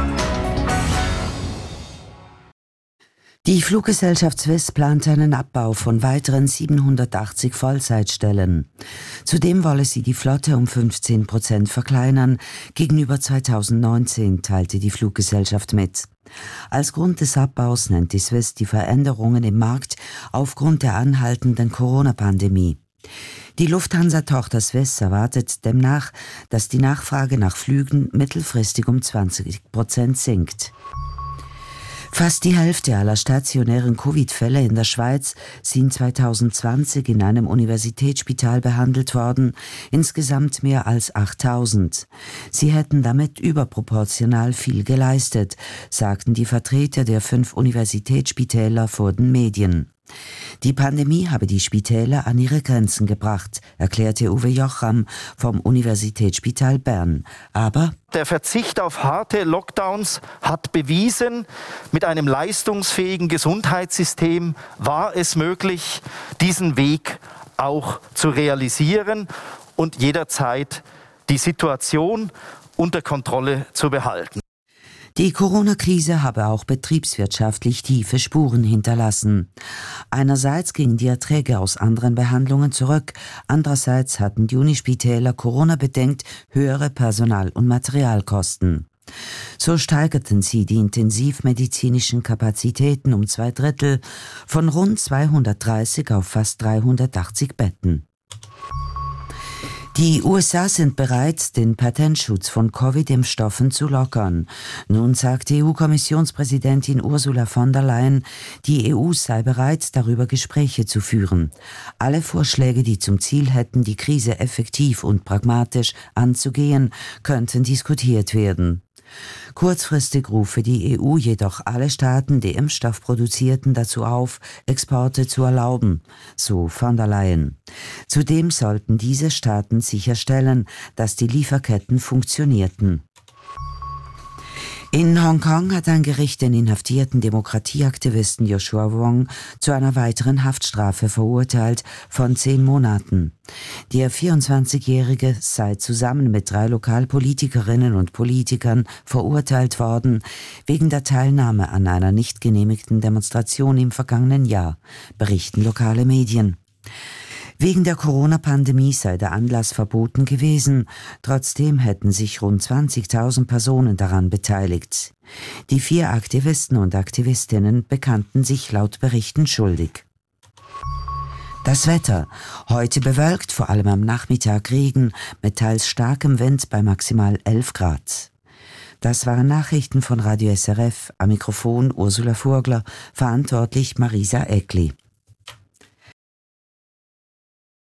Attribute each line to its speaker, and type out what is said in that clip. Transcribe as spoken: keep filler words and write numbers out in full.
Speaker 1: Die Fluggesellschaft Swiss plant einen Abbau von weiteren siebenhundertachtzig Vollzeitstellen. Zudem wolle sie die Flotte um fünfzehn Prozent verkleinern. Gegenüber zweitausendneunzehn teilte die Fluggesellschaft mit. Als Grund des Abbaus nennt die Swiss die Veränderungen im Markt aufgrund der anhaltenden Corona-Pandemie. Die Lufthansa-Tochter Swiss erwartet demnach, dass die Nachfrage nach Flügen mittelfristig um zwanzig Prozent sinkt. Fast die Hälfte aller stationären Covid-Fälle in der Schweiz sind zweitausendzwanzig in einem Universitätsspital behandelt worden, insgesamt mehr als achttausend. Sie hätten damit überproportional viel geleistet, sagten die Vertreter der fünf Universitätsspitäler vor den Medien. Die Pandemie habe die Spitäler an ihre Grenzen gebracht, erklärte Uwe Jocham vom Universitätsspital Bern. Aber
Speaker 2: der Verzicht auf harte Lockdowns hat bewiesen, mit einem leistungsfähigen Gesundheitssystem war es möglich, diesen Weg auch zu realisieren und jederzeit die Situation unter Kontrolle zu behalten.
Speaker 1: Die Corona-Krise habe auch betriebswirtschaftlich tiefe Spuren hinterlassen. Einerseits gingen die Erträge aus anderen Behandlungen zurück, andererseits hatten die Unispitäler Corona-bedingt höhere Personal- und Materialkosten. So steigerten sie die intensivmedizinischen Kapazitäten um zwei Drittel, von rund zweihundertdreißig auf fast dreihundertachtzig Betten. Die U S A sind bereit, den Patentschutz von Covid-Impfstoffen zu lockern. Nun sagt E U-Kommissionspräsidentin Ursula von der Leyen, die E U sei bereit, darüber Gespräche zu führen. Alle Vorschläge, die zum Ziel hätten, die Krise effektiv und pragmatisch anzugehen, könnten diskutiert werden. Kurzfristig rufe die E U jedoch alle Staaten, die Impfstoff produzierten, dazu auf, Exporte zu erlauben, so von der Leyen. Zudem sollten diese Staaten sicherstellen, dass die Lieferketten funktionierten. In Hongkong hat ein Gericht den inhaftierten Demokratieaktivisten Joshua Wong zu einer weiteren Haftstrafe verurteilt von zehn Monaten. Der vierundzwanzigjährige sei zusammen mit drei Lokalpolitikerinnen und Politikern verurteilt worden, wegen der Teilnahme an einer nicht genehmigten Demonstration im vergangenen Jahr, berichten lokale Medien. Wegen der Corona-Pandemie sei der Anlass verboten gewesen. Trotzdem hätten sich rund zwanzigtausend Personen daran beteiligt. Die vier Aktivisten und Aktivistinnen bekannten sich laut Berichten schuldig. Das Wetter. Heute bewölkt, vor allem am Nachmittag Regen, mit teils starkem Wind bei maximal elf Grad. Das waren Nachrichten von Radio S R F. Am Mikrofon Ursula Vogler, verantwortlich Marisa Eckli.